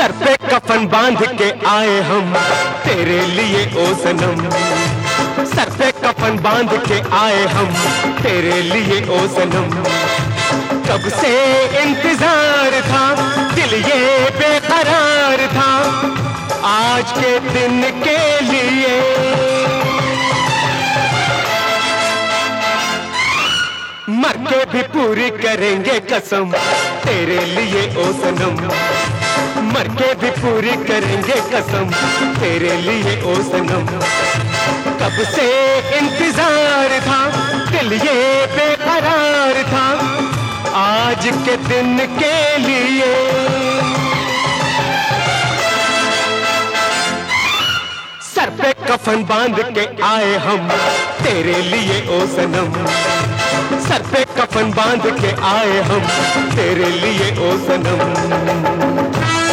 Sir पे कफन बांध के आए हम तेरे लिए ओ सनम, सर पे कफन बांध के आए हम तेरे लिए ओ सनम। कब से इंतजार था, दिल ये बेकरार था, आज के दिन के लिए। मर के भी पूरी करेंगे कसम तेरे लिए ओ सनम, मर के भी पूरी करेंगे कसम तेरे लिए ओ सनम। कब से इंतजार था, दिल ये बेकरार था, आज के दिन के लिए। सर पे कफन बांध के आए हम तेरे लिए ओ सनम, सर पे कफन बांध के आए हम तेरे लिए ओ सनम।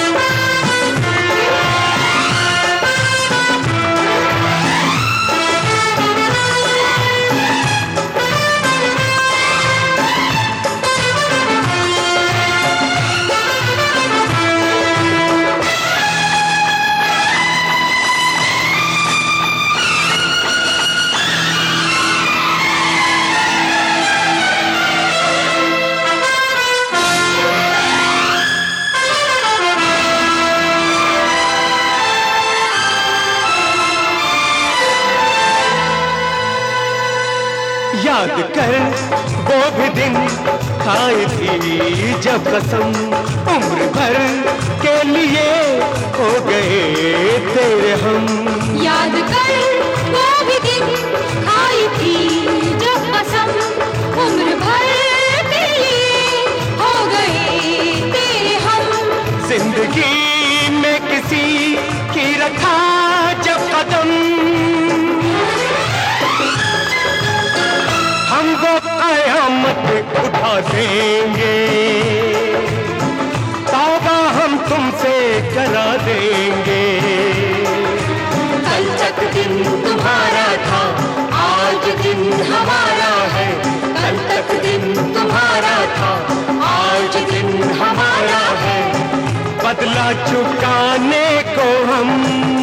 याद कर वो भी दिन खाई थी जब कसम, उम्र भर के लिए हो गए तेरे हम। याद कर वो भी दिन खाई थी जब कसम, उम्र भर के लिए हो गए तेरे हम। जिंदगी में किसी की रखा जब कदम, हम वो कयामत उठा देंगे, तौबा हम तुमसे करा देंगे। कल तक दिन तुम्हारा था, आज दिन हमारा है। कल तक दिन तुम्हारा था, आज दिन हमारा है। बदला चुकाने को हम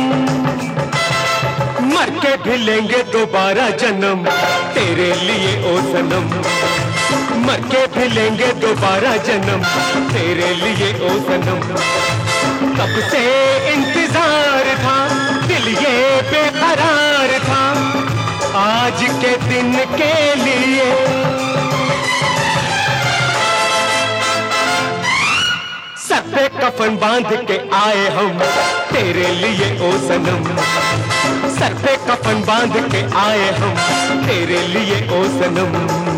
मर के भी लेंगे दोबारा जन्म तेरे लिए ओ सनम, मर के भी लेंगे दोबारा जन्म तेरे लिए ओ सनम। कब से इंतजार था, दिल ये बेकरार था, आज के दिन के लिए। सर पे कफन बांध के आए हम तेरे लिए ओ सनम, सर पे कफन बांध के आए हम तेरे लिए ओ सनम।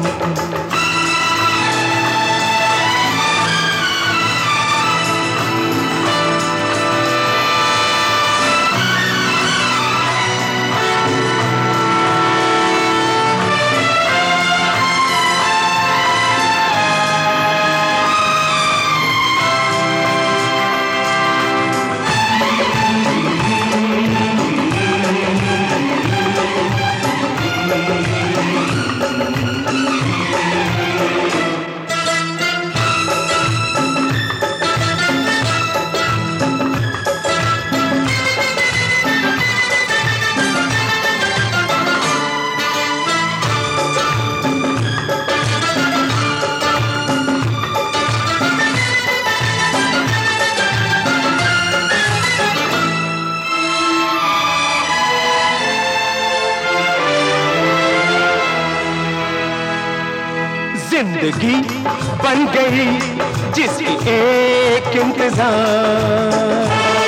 जिंदगी बन गई जिसकी एक इंतजार,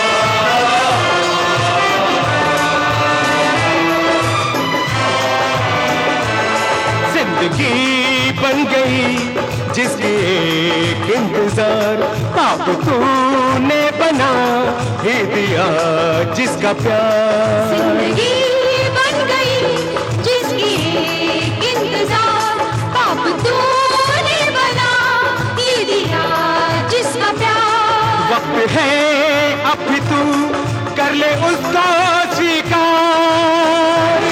जिंदगी बन गई जिसकी एक इंतजार। पाप तूने बना ही दिया जिसका प्यार। जिंदगी बन गई जिसकी एक इंतजार, पाप तूने बना ही दिया जिसका प्यार। वक्त है अब भी तू कर ले उसका स्वीकार,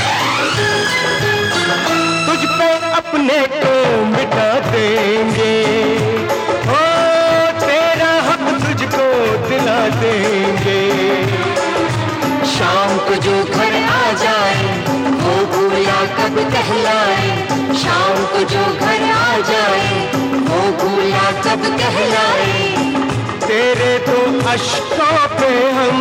तुझ पे अपने को मिटा देंगे, ओ तेरा हक तुझको दिला जाए, वो भूला कब कहलाए। तेरे तो अश्कों पे हम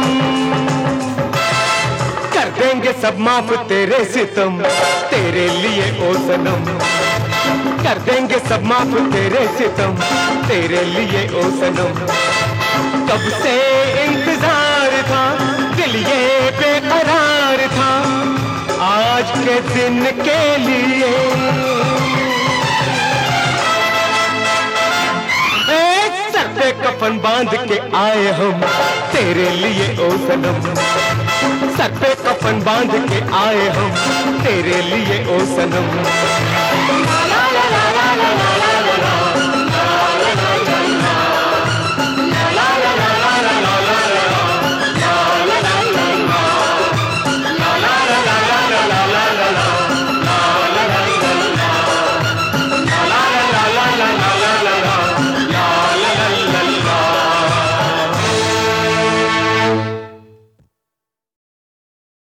कर देंगे सब माफ, तेरे सितम तेरे लिए ओ सनम। कर देंगे सब माफ, तेरे सितम तेरे लिए ओ सनम। कब से इंतजार था, दिल ये बेकरार था, आज के दिन के लिए। सर पे कफन बांध के आए हम तेरे लिए ओ सनम। सर पे कफन बांध के आए हम तेरे लिए ओ सनम।